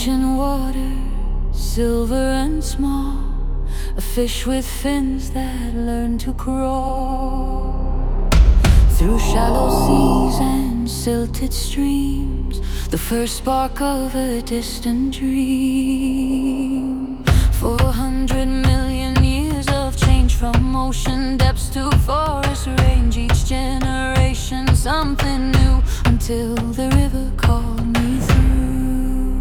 Ancient water, silver and small, a fish with fins that learn to crawl. Through shallow seas and silted streams, the first spark of a distant dream. 400 million years of change, from ocean depths to forest range. Each generation something new, until the river called me through.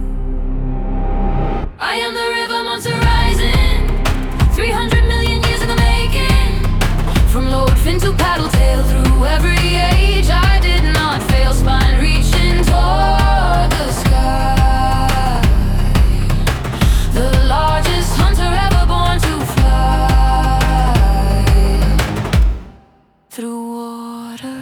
I am the river monster rising, 300 million years in the making. From lord fin to paddle tail, through every age I did not fail. Spine reaching toward the sky, the largest hunter ever born to fly through water.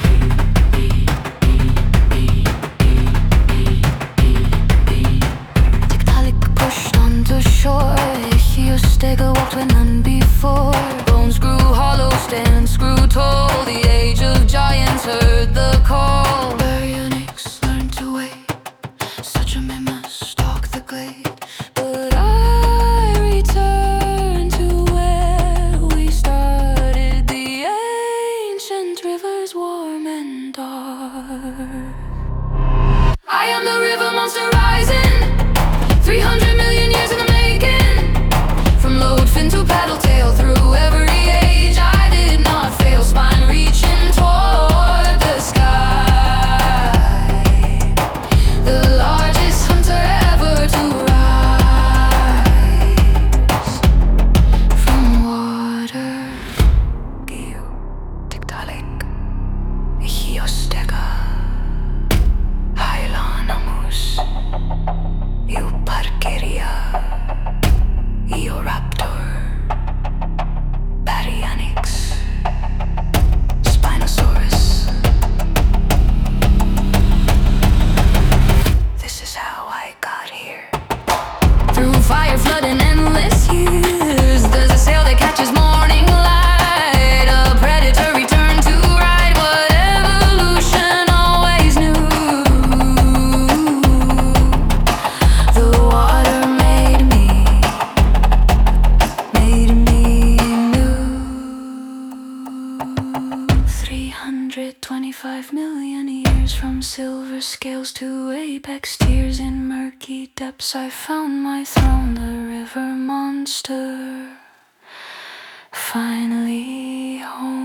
Tiktaalik pushed onto shore, Ichthyostega walked where none before. Bones grew hollow, stands grew tall, the age of giants heard the call. Baryonyx learned to wait, such a must stalk the glade. But I returned to where we started, the ancient rivers warm and dark. I am the river monster rising, 300 million years in the making. From lode fin to paddle tail, through every age I did not fail. Spine reaching toward the sky, the largest hunter ever to rise from water. Giu, Tiktaalik, Ichthyostega, Hylonomus, Euparkeria, Eoraptor, Baryonyx, Spinosaurus. This is how I got here. Through fire, flood, and endless years, there's a sail that catches morning light. A predator returned to ride what evolution always knew. The water made me new. 325 million years, from silver scales to apex tears. In murky depths I found my throne, the river monster finally home.